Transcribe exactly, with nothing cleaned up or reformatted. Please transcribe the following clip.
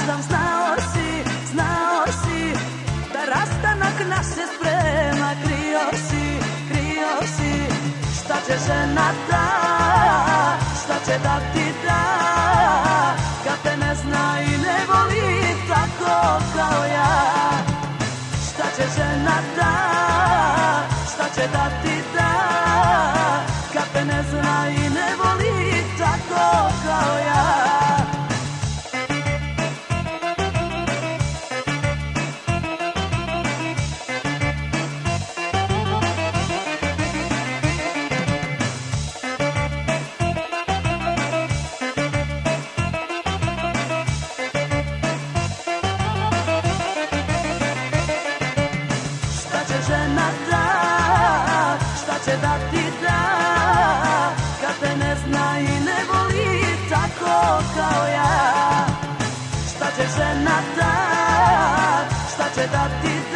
sam, znao si, znao si da rastanak nas se sprema. Krio si, krio si, šta će žena ta, šta će da ti da, kad te ne zna i ne voli tako kao ja. Šta će žena ta, šta će da ti da, kad te ne zna i ne voli tako kao ja. Da ti da, kad te ne zna i ne voli tako kao ja. Šta će žena ta, šta će da ti da,